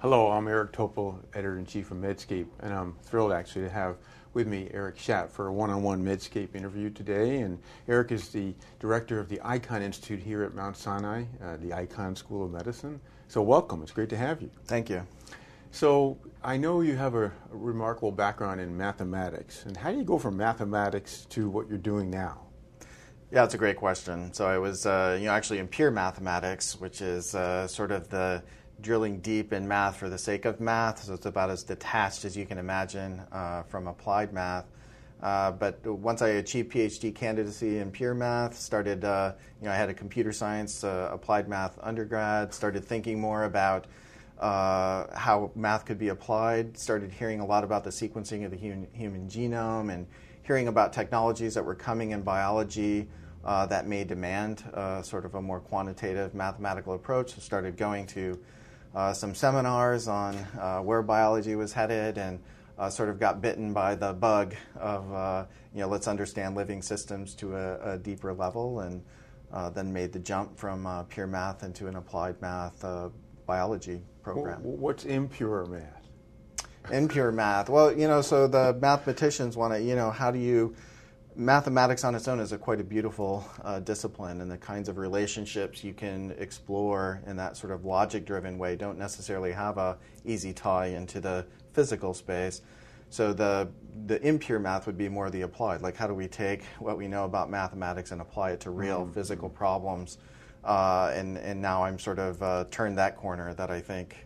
Hello, I'm Eric Topol, Editor-in-Chief of Medscape, and I'm thrilled actually to have with me Eric Schadt for a one-on-one Medscape interview today. And Eric is the director of the Icahn Institute here at Mount Sinai, the Icahn School of Medicine. So welcome, it's great to have you. Thank you. So I know you have a remarkable background in mathematics, and how do you go from mathematics to what you're doing now? Yeah, it's a great question. So I was actually in pure mathematics, which is sort of the drilling deep in math for the sake of math, so it's about as detached as you can imagine from applied math. But once I achieved PhD candidacy in pure math, started, I had a computer science applied math undergrad, started thinking more about how math could be applied, started hearing a lot about the sequencing of the human genome and hearing about technologies that were coming in biology that may demand sort of a more quantitative mathematical approach. So started going to some seminars on where biology was headed, and sort of got bitten by the bug of let's understand living systems to a deeper level, and then made the jump from pure math into an applied math biology program. What's impure math? Impure math. Well, so the mathematicians want to, how do you... Mathematics on its own is quite a beautiful discipline, and the kinds of relationships you can explore in that sort of logic-driven way don't necessarily have a easy tie into the physical space. So the impure math would be more the applied. Like, how do we take what we know about mathematics and apply it to real physical problems? And now I'm sort of turned that corner that I think,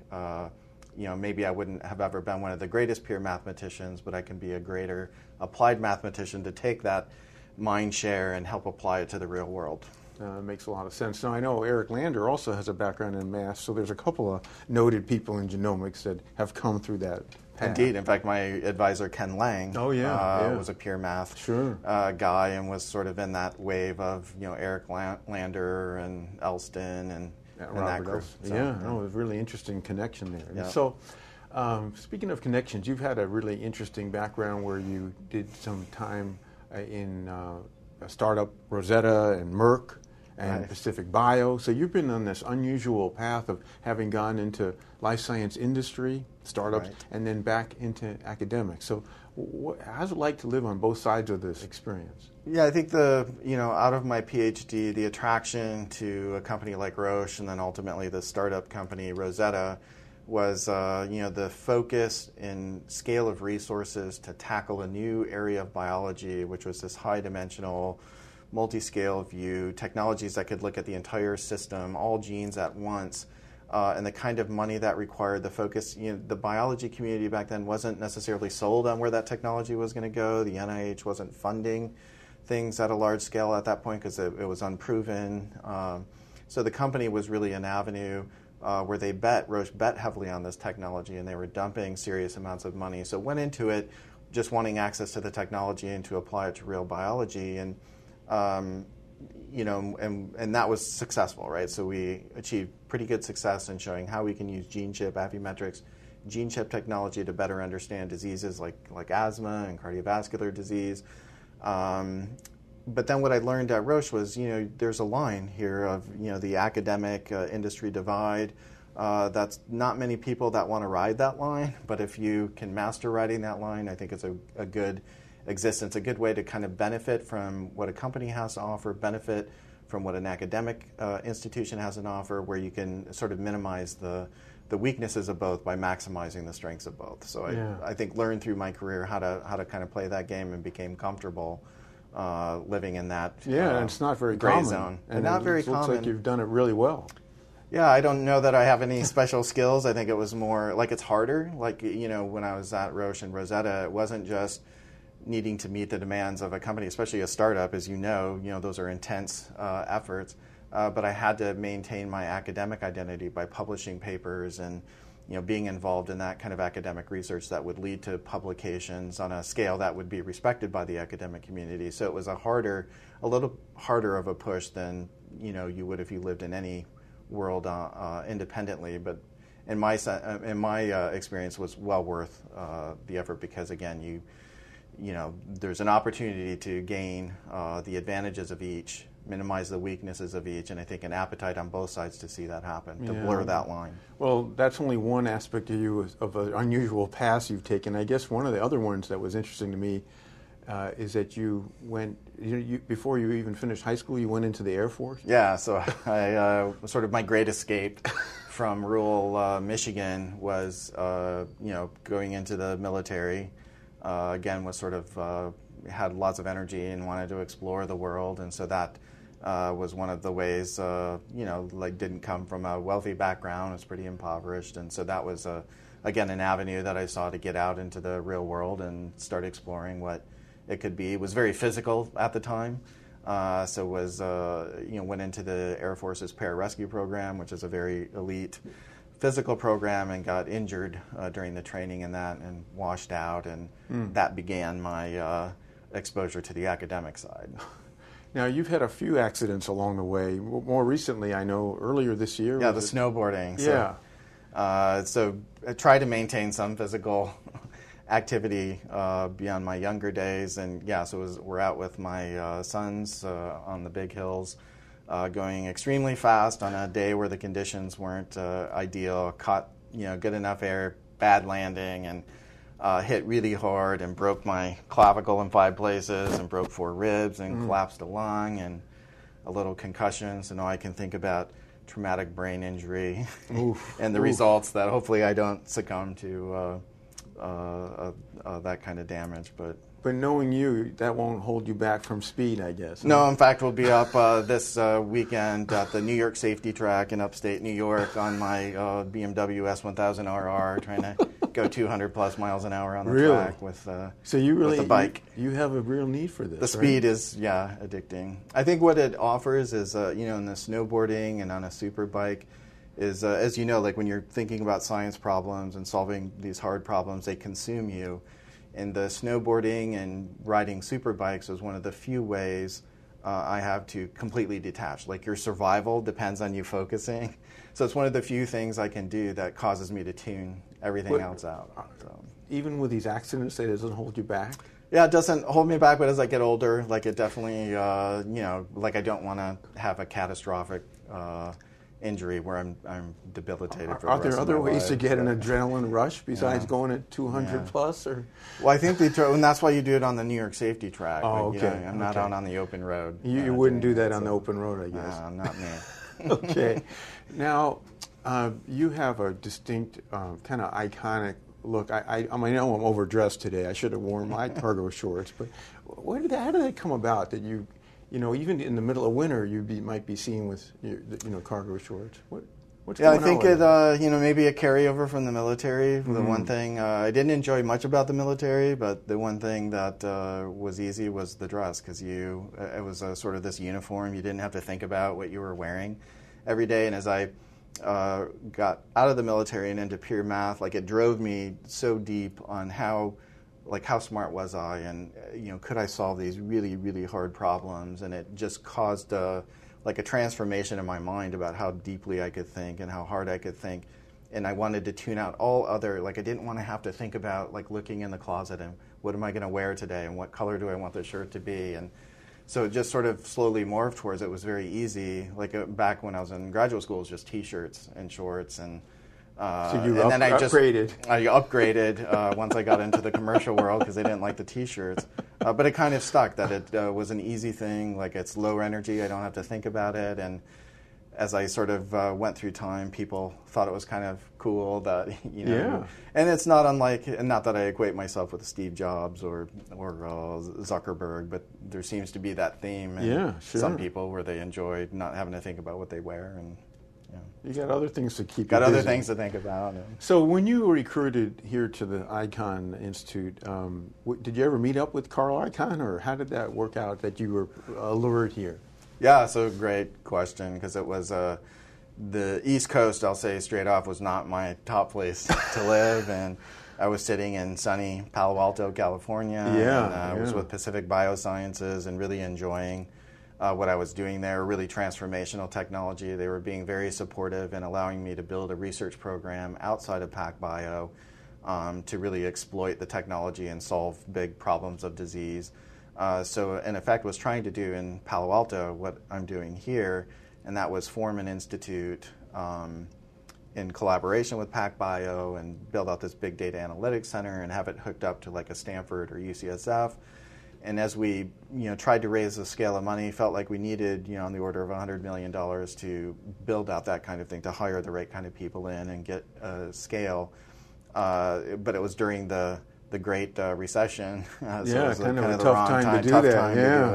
maybe I wouldn't have ever been one of the greatest pure mathematicians, but I can be a greater applied mathematician to take that mind share and help apply it to the real world. Makes a lot of sense. Now, I know Eric Lander also has a background in math, so there's a couple of noted people in genomics that have come through that path. Indeed. In fact, my advisor, Ken Lang, was a pure math guy, and was sort of in that wave of Eric Lander and Elston and that group. So, it was a really interesting connection there. Yeah. So, speaking of connections, you've had a really interesting background where you did some time in a startup, Rosetta and Merck and Pacific Bio. So you've been on this unusual path of having gone into life science industry, startups, and then back into academics. So how's it like to live on both sides of this experience? Yeah, I think out of my PhD, the attraction to a company like Roche and then ultimately the startup company Rosetta was, the focus and scale of resources to tackle a new area of biology, which was this high-dimensional, multi-scale view, technologies that could look at the entire system, all genes at once, and the kind of money that required, the focus. The biology community back then wasn't necessarily sold on where that technology was going to go. The NIH wasn't funding things at a large scale at that point because it was unproven. So the company was really an avenue where Roche bet heavily on this technology, and they were dumping serious amounts of money. So went into it just wanting access to the technology and to apply it to real biology, and that was successful, right? So we achieved pretty good success in showing how we can use gene chip, Affymetrix, gene chip technology to better understand diseases like asthma and cardiovascular disease. But then what I learned at Roche was, there's a line here of, the academic industry divide. That's not many people that want to ride that line, but if you can master riding that line, I think it's a good existence, a good way to kind of benefit from what a company has to offer, benefit from what an academic institution has to offer, where you can sort of minimize the weaknesses of both by maximizing the strengths of both. So I think learned through my career how to kind of play that game and became comfortable living in that and it's not very gray common. Zone. And not very common. Looks like you've done it really well. Yeah, I don't know that I have any special skills. I think it was more like it's harder. Like, when I was at Roche and Rosetta, it wasn't just needing to meet the demands of a company, especially a startup, as those are intense efforts. But I had to maintain my academic identity by publishing papers and being involved in that kind of academic research that would lead to publications on a scale that would be respected by the academic community. So it was a little harder of a push than you would if you lived in any world independently. But in my experience, was well worth the effort because again, there's an opportunity to gain the advantages of each minimize the weaknesses of each, and I think an appetite on both sides to see that happen, to blur that line. Well, that's only one aspect of you, of an unusual path you've taken. I guess one of the other ones that was interesting to me is that you went, before you even finished high school, you went into the Air Force? Yeah, so I sort of my great escape from rural Michigan was, going into the military. Again, was sort of had lots of energy and wanted to explore the world, and so that was one of the ways. Didn't come from a wealthy background; was pretty impoverished, and so that was again an avenue that I saw to get out into the real world and start exploring what it could be. It was very physical at the time, so went into the Air Force's pararescue program, which is a very elite physical program, and got injured during the training in that and washed out, and that began my exposure to the academic side. Now, you've had a few accidents along the way. More recently, I know, earlier this year. Yeah, snowboarding. Yeah. So I try to maintain some physical activity beyond my younger days, and we're out with my sons on the big hills, going extremely fast on a day where the conditions weren't ideal. Caught good enough air, bad landing, and hit really hard and broke my clavicle in 5 places and broke 4 ribs and collapsed a lung and a little concussion. So now I can think about traumatic brain injury and the results that hopefully I don't succumb to that kind of damage. But knowing you, that won't hold you back from speed, I guess. Huh? No, in fact, we'll be up this weekend at the New York Safety Track in upstate New York on my BMW S1000RR, trying to go 200 plus miles an hour on the track with the bike. You have a real need for this. The speed is addicting. I think what it offers is in the snowboarding and on a super bike is as you know, like when you're thinking about science problems and solving these hard problems, they consume you. And the snowboarding and riding super bikes is one of the few ways I have to completely detach. Like your survival depends on you focusing. So it's one of the few things I can do that causes me to tune everything else out. So. Even with these accidents, it doesn't hold you back? Yeah, it doesn't hold me back, but as I get older, like it definitely, like I don't want to have a catastrophic injury where I'm debilitated for the rest of my life. Are there other ways to get an adrenaline rush besides going at 200 plus? Or? Well, I think and that's why you do it on the New York Safety Track. Oh, okay. I'm not out on the open road. You wouldn't do that on the open road, I guess. Not me. Okay. Now, you have a distinct, kind of iconic look. I know I'm overdressed today. I should have worn my cargo shorts. But how did that come about that you even in the middle of winter, might be seen with cargo shorts? What's going on? I think it maybe a carryover from the military. The one thing I didn't enjoy much about the military, but the one thing that was easy was the dress, because it was sort of this uniform. You didn't have to think about what you were wearing every day. And as I got out of the military and into pure math, like it drove me so deep on how smart was I, and could I solve these really, really hard problems? And it just caused a transformation in my mind about how deeply I could think and how hard I could think. And I wanted to tune out all other, I didn't want to have to think about looking in the closet and what am I going to wear today and what color do I want the shirt to be. And so it just sort of slowly morphed towards it was very easy. Back when I was in graduate school, it was just T-shirts and shorts and. So you upgraded. I upgraded once I got into the commercial world because they didn't like the T-shirts. But it kind of stuck that it was an easy thing. It's low energy. I don't have to think about it. And as I sort of went through time, people thought it was kind of cool that, Yeah. And it's not unlike, and not that I equate myself with Steve Jobs or Zuckerberg, but there seems to be that theme in some people where they enjoy not having to think about what they wear. And you got other things to keep you busy. Got other things to think about. So when you were recruited here to the Icahn Institute, did you ever meet up with Carl Icahn, or how did that work out that you were lured here? Yeah, so great question, because it was the East Coast, I'll say straight off, was not my top place to live, and I was sitting in sunny Palo Alto, California. And I was with Pacific Biosciences and really enjoying what I was doing there, really transformational technology. They were being very supportive and allowing me to build a research program outside of PacBio to really exploit the technology and solve big problems of disease. So in effect was trying to do in Palo Alto what I'm doing here, and that was form an institute in collaboration with PacBio and build out this big data analytics center and have it hooked up to like a Stanford or UCSF. And as we tried to raise the scale of money, felt like we needed on the order of $100 million to build out that kind of thing, to hire the right kind of people in and get scale. But it was during the Great Recession, so it was kind of a the tough wrong time to do tough that. time to do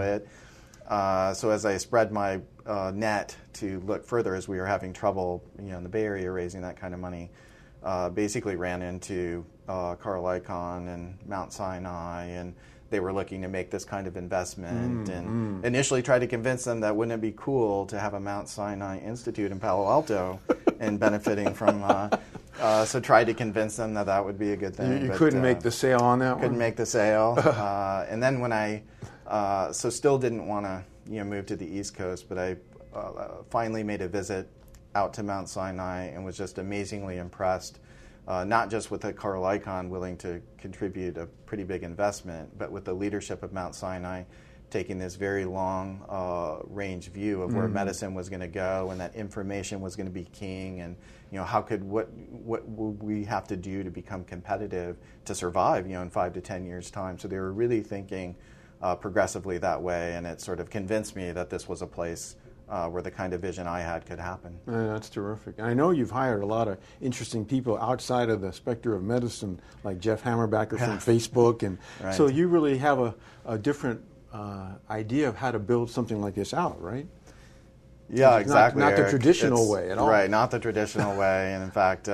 it. So as I spread my net to look further, as we were having trouble in the Bay Area raising that kind of money, basically ran into Carl Icahn and Mount Sinai, and they were looking to make this kind of investment, and initially tried to convince them that wouldn't it be cool to have a Mount Sinai Institute in Palo Alto and benefiting from. So tried to convince them that would be a good thing. You couldn't make the sale on that one? Couldn't make the sale. And then when I, still didn't want to move to the East Coast, but I finally made a visit out to Mount Sinai and was just amazingly impressed, not just with the Carl Icahn willing to contribute a pretty big investment, but with the leadership of Mount Sinai taking this very long range view of where medicine was going to go and that information was going to be king, and what would we have to do to become competitive to survive in 5 to 10 years time. So they were really thinking progressively that way, and it sort of convinced me that this was a place where the kind of vision I had could happen. That's terrific. And I know you've hired a lot of interesting people outside of the specter of medicine, like Jeff Hammerbacher from Facebook, and right. So you really have a different idea of how to build something like this out, right? Yeah, exactly. Not the traditional way at all. Right, not the traditional way. And in fact,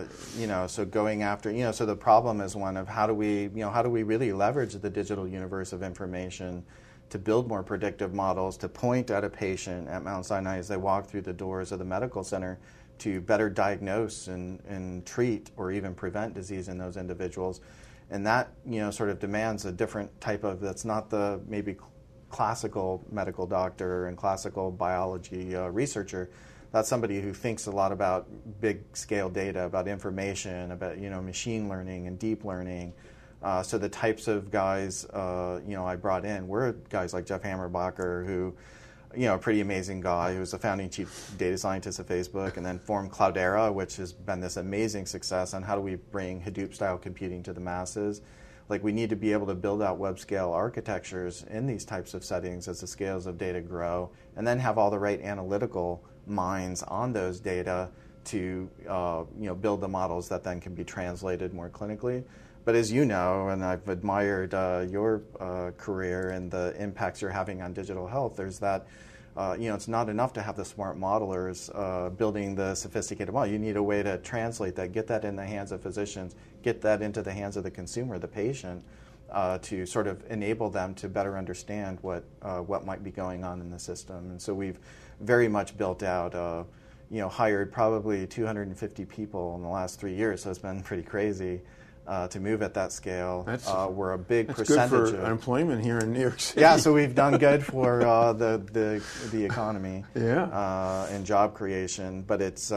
so going after, so the problem is one of how do we really leverage the digital universe of information to build more predictive models, to point at a patient at Mount Sinai as they walk through the doors of the medical center to better diagnose and treat or even prevent disease in those individuals. And that, sort of demands a different type of, that's not the maybe classical medical doctor and classical biology researcher. That's somebody who thinks a lot about big scale data, about information, about machine learning and deep learning. So the types of guys I brought in were guys like Jeff Hammerbacher, who a pretty amazing guy who was the founding chief data scientist of Facebook, and then formed Cloudera, which has been this amazing success on how do we bring Hadoop-style computing to the masses. Like, we need to be able to build out web-scale architectures in these types of settings as the scales of data grow, and then have all the right analytical minds on those data to build the models that then can be translated more clinically. But as you know, and I've admired your career and the impacts you're having on digital health, there's that, it's not enough to have the smart modelers building the sophisticated model. You need a way to translate that, get that in the hands of physicians, get that into the hands of the consumer, the patient, to sort of enable them to better understand what might be going on in the system. And so we've very much built out, hired probably 250 people in the last 3 years, so it's been pretty crazy. To move at that scale, we're a big percentage. Good for employment here in New York City. Yeah, so we've done good for the economy, yeah, and job creation. But it's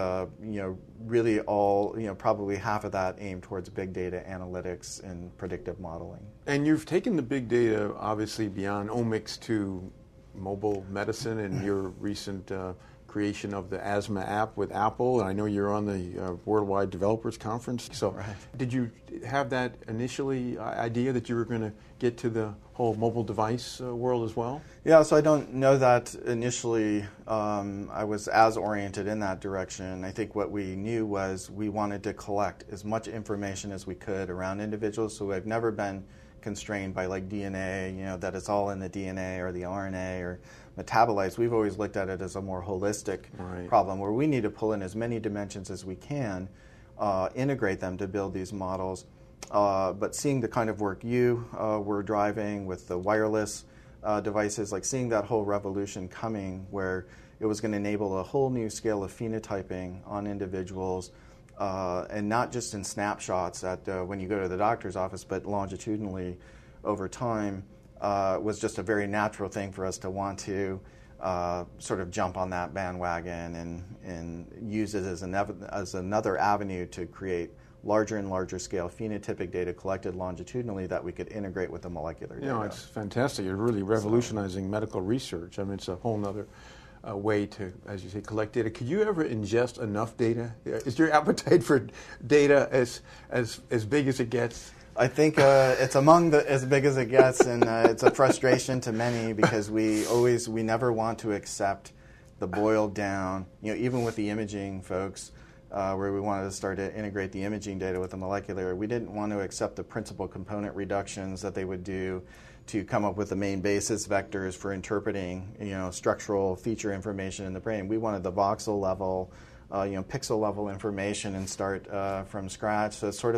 really all probably half of that aimed towards big data analytics and predictive modeling. And you've taken the big data obviously beyond omics to mobile medicine and your recent creation of the asthma app with Apple. And I know you're on the Worldwide Developers Conference. So right. Did you have that initially idea that you were going to get to the whole mobile device world as well? Yeah, so I don't know that initially I was as oriented in that direction. I think what we knew was we wanted to collect as much information as we could around individuals. So I've never been constrained by like DNA, that it's all in the DNA or the RNA or metabolites. We've always looked at it as a more holistic problem where we need to pull in as many dimensions as we can, integrate them to build these models. But seeing the kind of work you were driving with the wireless devices, like seeing that whole revolution coming where it was going to enable a whole new scale of phenotyping on individuals, and not just in snapshots at when you go to the doctor's office, but longitudinally over time, was just a very natural thing for us to want to sort of jump on that bandwagon and use it as another avenue to create larger and larger scale phenotypic data collected longitudinally that we could integrate with the molecular data. It's fantastic. You're really revolutionizing medical research. I mean, it's a whole other way to, as you say, collect data. Could you ever ingest enough data? Is your appetite for data as big as it gets? I think it's among the as big as it gets, and it's a frustration to many because we never want to accept the boiled down, even with the imaging folks, where we wanted to start to integrate the imaging data with the molecular, we didn't want to accept the principal component reductions that they would do to come up with the main basis vectors for interpreting, structural feature information in the brain. We wanted the voxel level, pixel level information and start from scratch. So it's sort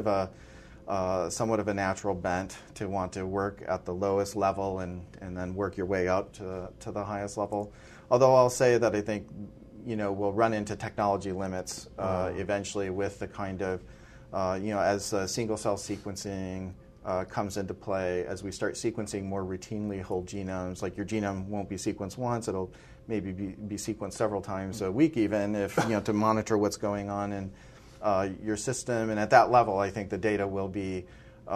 of somewhat of a natural bent to want to work at the lowest level and then work your way up to the highest level. Although I'll say that I think we'll run into technology limits eventually with the kind of, as single-cell sequencing comes into play, as we start sequencing more routinely whole genomes, like your genome won't be sequenced once, it'll maybe be sequenced several times a week even, if to monitor what's going on in your system. And at that level, I think the data will be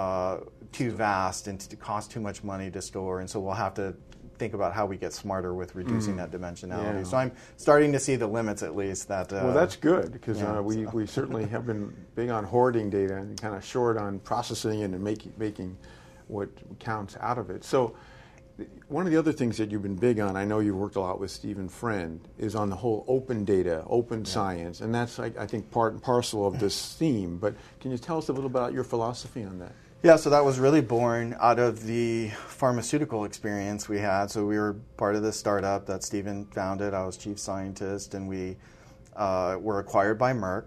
too vast and to cost too much money to store, and so we'll have to think about how we get smarter with reducing that dimensionality. Yeah. So I'm starting to see the limits, at least. Well, that's good, because we certainly have been big on hoarding data and kind of short on processing it and making what counts out of it. So one of the other things that you've been big on, I know you've worked a lot with Stephen Friend, is on the whole open data, open science, and that's, I think, part and parcel of this theme. But can you tell us a little about your philosophy on that? Yeah, so that was really born out of the pharmaceutical experience we had. So we were part of this startup that Stephen founded. I was chief scientist, and we were acquired by Merck,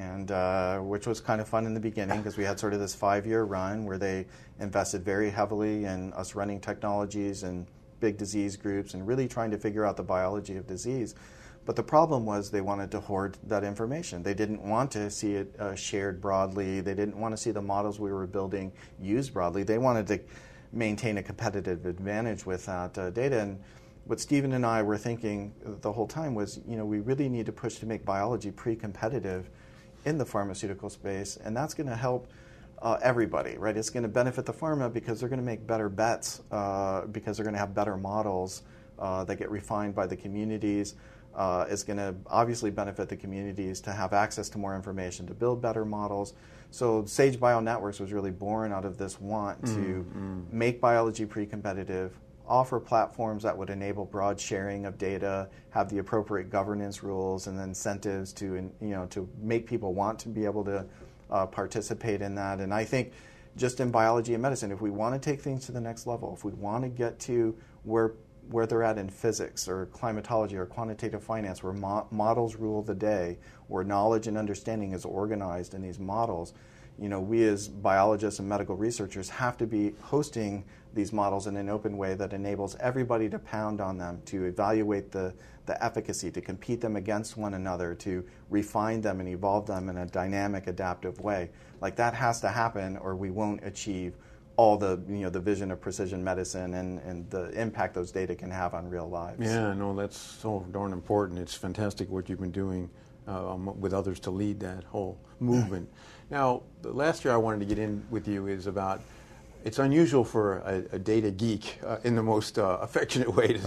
and which was kind of fun in the beginning because we had sort of this 5-year run where they invested very heavily in us running technologies and big disease groups and really trying to figure out the biology of disease. But the problem was they wanted to hoard that information. They didn't want to see it shared broadly. They didn't want to see the models we were building used broadly. They wanted to maintain a competitive advantage with that data. And what Stephen and I were thinking the whole time was, we really need to push to make biology pre-competitive in the pharmaceutical space, and that's going to help everybody, right? It's going to benefit the pharma because they're going to make better bets, because they're going to have better models that get refined by the communities. It's going to obviously benefit the communities to have access to more information, to build better models. So Sage Bionetworks was really born out of this want to make biology pre-competitive, offer platforms that would enable broad sharing of data, have the appropriate governance rules and incentives to make people want to be able to participate in that. And I think just in biology and medicine, if we want to take things to the next level, if we want to get to where they're at in physics or climatology or quantitative finance, where models rule the day, where knowledge and understanding is organized in these models, we as biologists and medical researchers have to be hosting these models in an open way that enables everybody to pound on them, to evaluate the efficacy, to compete them against one another, to refine them and evolve them in a dynamic, adaptive way. Like that has to happen, or we won't achieve all the the vision of precision medicine and the impact those data can have on real lives. Yeah, no, that's so darn important. It's fantastic what you've been doing with others to lead that whole movement. Now, the last year I wanted to get in with you is about, it's unusual for a data geek in the most affectionate way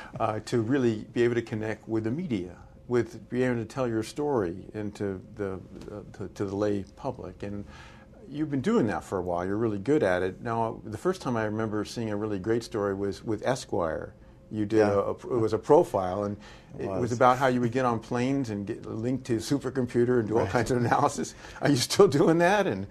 to really be able to connect with the media, with being able to tell your story and to the lay public. And you've been doing that for a while. You're really good at it. Now, the first time I remember seeing a really great story was with Esquire. You did it was a profile, and it was about how you would get on planes and get linked to a supercomputer and do all kinds of analysis. Are you still doing that? And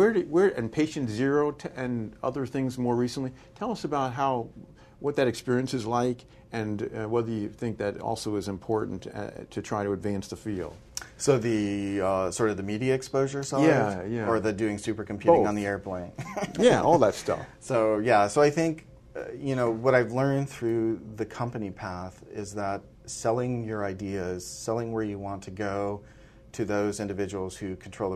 and Patient Zero and other things more recently? Tell us about what that experience is like, and whether you think that also is important to try to advance the field. So the sort of the media exposure side, or the doing supercomputing on the airplane. Yeah, all that stuff. So I think what I've learned through the company path is that selling your ideas, selling where you want to go to those individuals who control the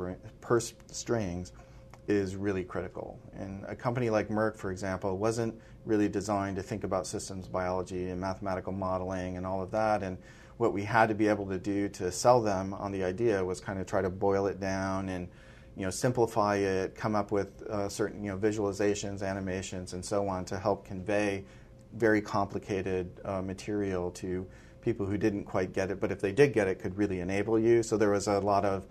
purse strings is really critical. And a company like Merck, for example, wasn't really designed to think about systems biology and mathematical modeling and all of that. And what we had to be able to do to sell them on the idea was kind of try to boil it down and simplify it, come up with certain visualizations, animations, and so on to help convey very complicated material to people who didn't quite get it, but if they did get it, could really enable you. So there was a lot of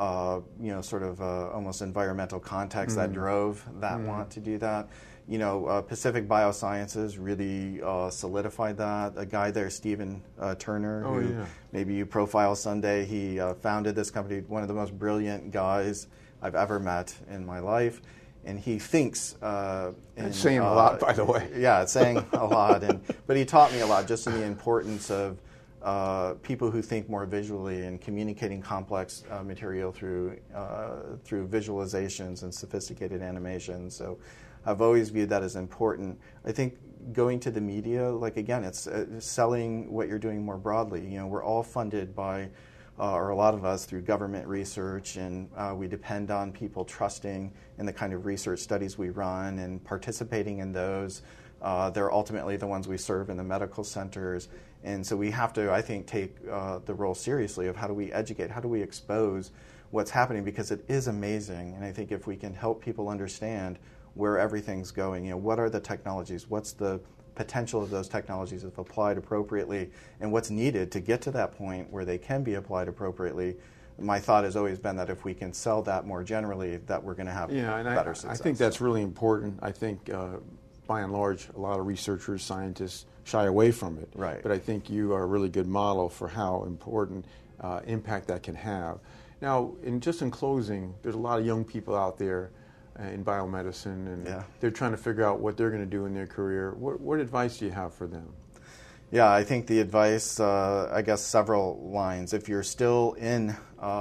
almost environmental context that drove that want to do that. Pacific Biosciences really solidified that. A guy there, Stephen Turner, who maybe you profile someday, he founded this company, one of the most brilliant guys I've ever met in my life. And he thinks... It's saying a lot, by the way. Yeah, it's saying a lot. But he taught me a lot just in the importance of people who think more visually and communicating complex material through visualizations and sophisticated animations. So I've always viewed that as important. I think going to the media, again, it's selling what you're doing more broadly. We're all funded by, or a lot of us, through government research, and we depend on people trusting in the kind of research studies we run and participating in those. They're ultimately the ones we serve in the medical centers. And so we have to, I think, take the role seriously of how do we educate, how do we expose what's happening, because it is amazing. And I think if we can help people understand where everything's going, what are the technologies, what's the potential of those technologies if applied appropriately, and what's needed to get to that point where they can be applied appropriately. My thought has always been that if we can sell that more generally, that we're going to have better success. I think that's really important. I think, by and large, a lot of researchers, scientists shy away from it. Right. But I think you are a really good model for how important impact that can have. Now, in closing, there's a lot of young people out there in biomedicine, and they're trying to figure out what they're going to do in their career. What advice do you have for them? Yeah, I think the advice, I guess, several lines. If you're still in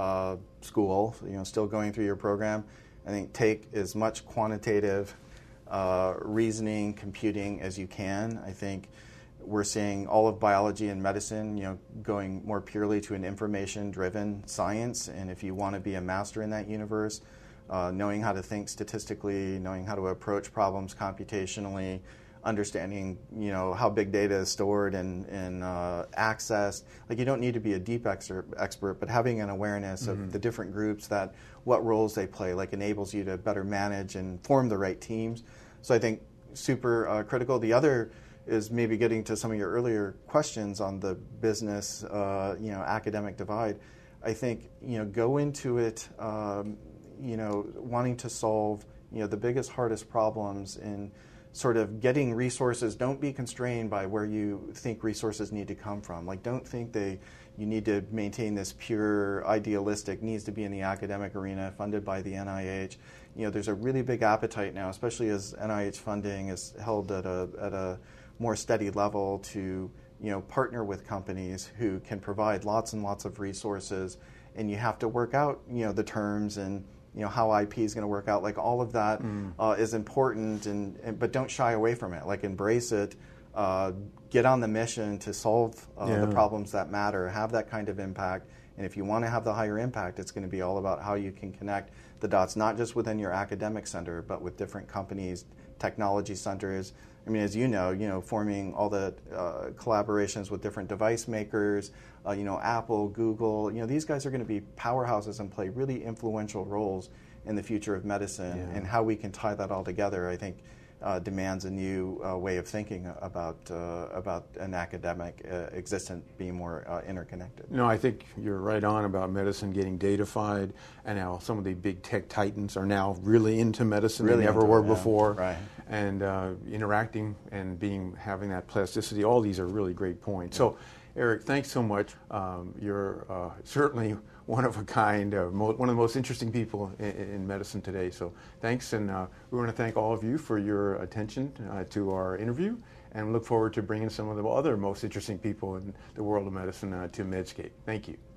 school, still going through your program, I think take as much quantitative reasoning, computing as you can. I think we're seeing all of biology and medicine, going more purely to an information-driven science. And if you want to be a master in that universe, knowing how to think statistically, knowing how to approach problems computationally, understanding how big data is stored and accessed. You don't need to be a deep expert, but having an awareness of the different groups, what roles they play, enables you to better manage and form the right teams. So I think super critical. The other is maybe getting to some of your earlier questions on the business, academic divide. I think go into it. Wanting to solve, the biggest, hardest problems in sort of getting resources. Don't be constrained by where you think resources need to come from. Don't think you need to maintain this pure idealistic, needs to be in the academic arena, funded by the NIH. There's a really big appetite now, especially as NIH funding is held at a more steady level, to partner with companies who can provide lots and lots of resources, and you have to work out the terms and how IP is going to work out. All of that is important, but don't shy away from it. Embrace it. Get on the mission to solve the problems that matter. Have that kind of impact. And if you want to have the higher impact, it's going to be all about how you can connect the dots, not just within your academic center, but with different companies, technology centers. I mean, as you know, forming all the collaborations with different device makers, Apple, Google, these guys are going to be powerhouses and play really influential roles in the future of medicine. And how we can tie that all together, I think, demands a new way of thinking about an academic existence being more interconnected. No, I think you're right on about medicine getting datafied, and how some of the big tech titans are now really into medicine. They never were before. Right. And interacting and having that plasticity. All these are really great points. So, Eric, thanks so much. You're certainly one of a kind, one of the most interesting people in medicine today. So thanks, and we want to thank all of you for your attention to our interview, and look forward to bringing some of the other most interesting people in the world of medicine to Medscape. Thank you.